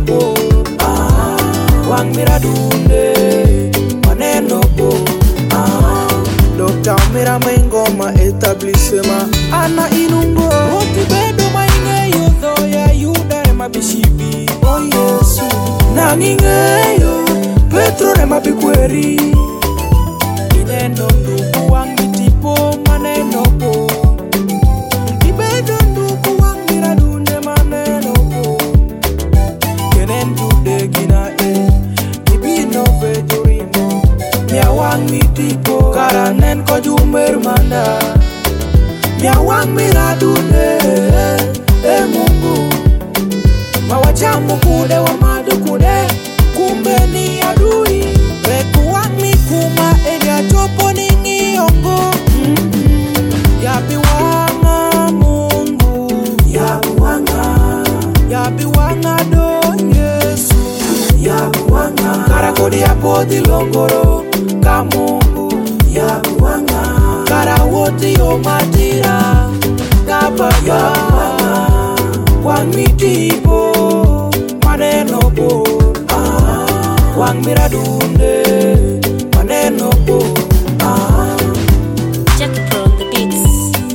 po wang miradunde maneno po Dr. Mira Mengoma etablissement ana inungo Oti bedo maingeyo thoya yuda rema bishibi Oh Yesu Nangingeyo Petro rema bikweri Inendo ndugu wang mitipo maneno po Ibedo ndugu wang miradunde maneno po Kenen dude gina Ibino vejurimo Mia wang mitipo Karanen ko jumer manda Mia wang miradunde Mungu Mawachamu kude wa madu kude Kumbe ni adui Reku wang mikuma Elia chopo ningi ongo Yabi wanga Mungu Yabi wanga do Yesu Yabi wanga Karakodi ya podi longoro Ka Mungu Yabi wanga Karawoti yo matira Kabaya Wang mitipo maneno po wang miradunde maneno po Jack Pro on the beats.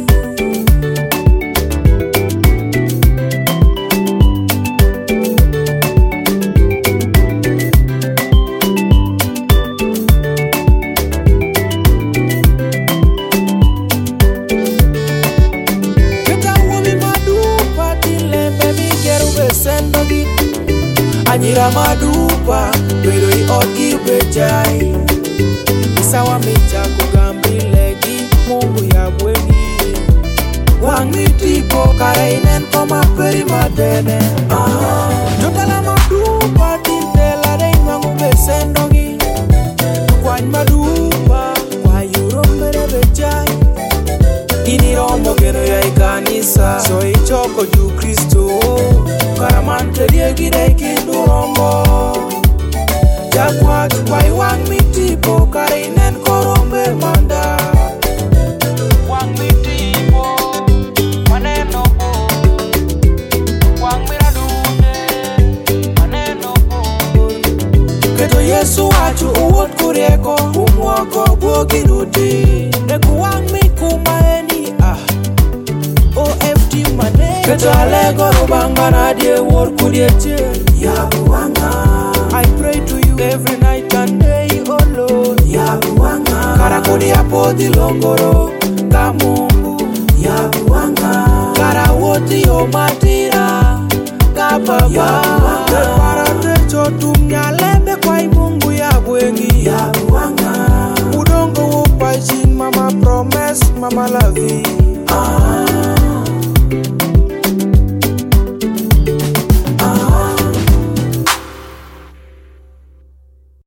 Anyira madupa Pero i ogi bejai Isawa mecha kugambile Mungu ya bweni Wang mitipo Karainen koma peri madene Jotala madupa Tintela reingwangu besendogi Kwany madupa Kwa yuro mere bejai Ini romo geno ya ikanisa So ichoko ju Kristo Karaman terie gidai kindu rombo Jakwat kwai wang mitipo Karainen korombe manda Wang mitipo maneno po Wang miradunde maneno po Keto Yesu wachu uwot kurieko Umwoko buogi nuti Neku wang mikuma eni OFT mane Keto alego rubanga na die wor kurieche Yabu wanga I pray to you every night and day, oh Lord Yabu wanga Karakodi ya podi longoro Ka Mungu Yabu wanga Karawoti yo matira Ka Baba Yabu wanga Parate chotum nyalembe kwa Mungu ya bwengi Yabu wanga Udongo upajin mama promise mama lavi